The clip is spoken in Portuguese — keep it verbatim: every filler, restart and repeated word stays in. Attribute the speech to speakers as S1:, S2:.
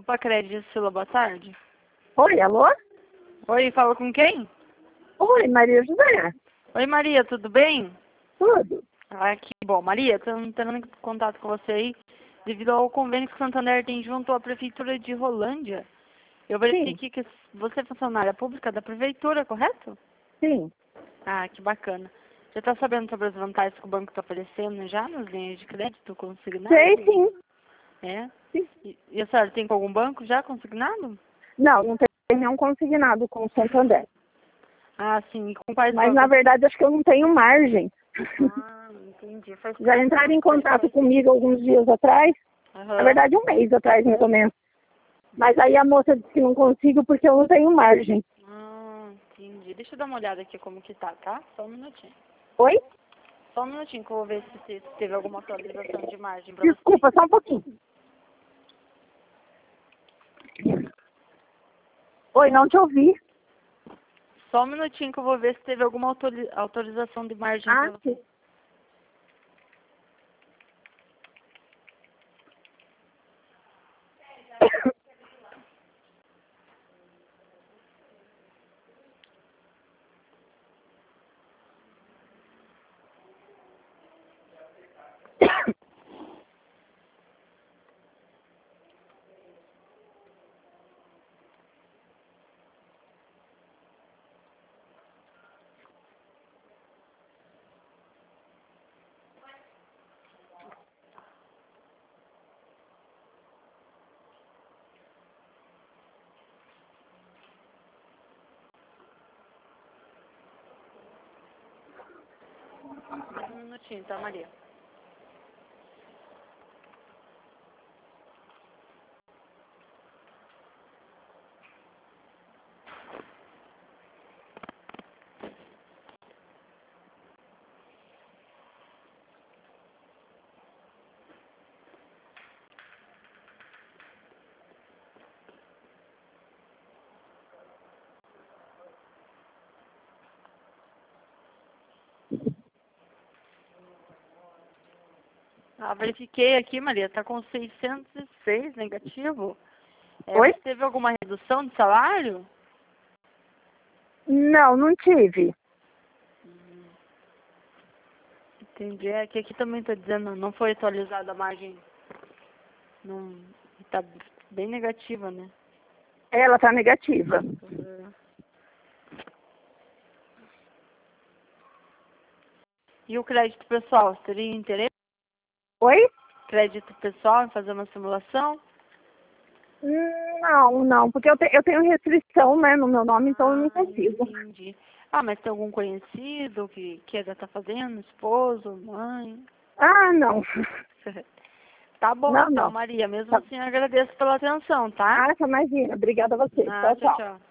S1: Opa, Crédito Sila, boa tarde.
S2: Oi, alô?
S1: Oi, fala com quem?
S2: Oi, Maria José.
S1: Oi, Maria, tudo bem?
S2: Tudo?
S1: Ah, que bom. Maria, estou entrando em contato com você aí devido ao convênio que Santander tem junto à Prefeitura de Rolândia. Eu verifiquei que você é funcionária pública da Prefeitura, correto?
S2: Sim.
S1: Ah, que bacana. Já está sabendo sobre as vantagens que o banco está oferecendo já nas linhas de crédito consignado?
S2: Sei, sim.
S1: É?
S2: Sim.
S1: E, e a senhora tem com algum banco já consignado?
S2: Não, não tem nenhum consignado com o Santander.
S1: Ah, sim. Com quais
S2: Mas,
S1: bancos?
S2: na verdade, acho que eu não tenho margem.
S1: Ah, entendi. Faz
S2: Já
S1: tempo
S2: entraram em
S1: que você
S2: contato
S1: faz.
S2: comigo alguns dias atrás.
S1: Aham.
S2: Na verdade, um mês atrás, mais ou menos. Mas aí a moça disse que não consigo porque eu não tenho margem.
S1: Ah, entendi. Deixa eu dar uma olhada aqui como que tá, tá? Só um minutinho.
S2: Oi?
S1: Só um minutinho que eu vou ver se te- se teve alguma atualização de margem pra
S2: Desculpa, só um pouquinho. Oi, não te ouvi.
S1: você. Só um minutinho que eu vou ver se teve alguma autori- autorização de margem pra
S2: Ah,
S1: você.
S2: sim.
S1: Mais um minutinho, tá, Maria? Ah, verifiquei aqui, Maria, tá com seiscentos e seis negativo. É,
S2: Oi?
S1: você teve alguma redução de salário?
S2: Não, não tive.
S1: Entendi. É que aqui também tá dizendo, não foi atualizada a margem. Não, tá bem negativa, né?
S2: Ela tá negativa.
S1: Uhum. E o crédito pessoal, teria interesse?
S2: Oi?
S1: Crédito pessoal em fazer uma simulação?
S2: Não, não, porque eu, te- eu tenho restrição, né, no meu nome, então eu não
S1: Ah,
S2: consigo.
S1: entendi. Ah, mas tem algum conhecido que queira estar fazendo? Esposo, mãe?
S2: Ah, não.
S1: Tá bom
S2: Não,
S1: então,
S2: não.
S1: Maria. Mesmo
S2: Tá.
S1: assim, eu agradeço pela atenção, tá?
S2: Ah, imagina. Obrigada a você.
S1: Ah,
S2: Tchau,
S1: tchau,
S2: tchau.
S1: tchau.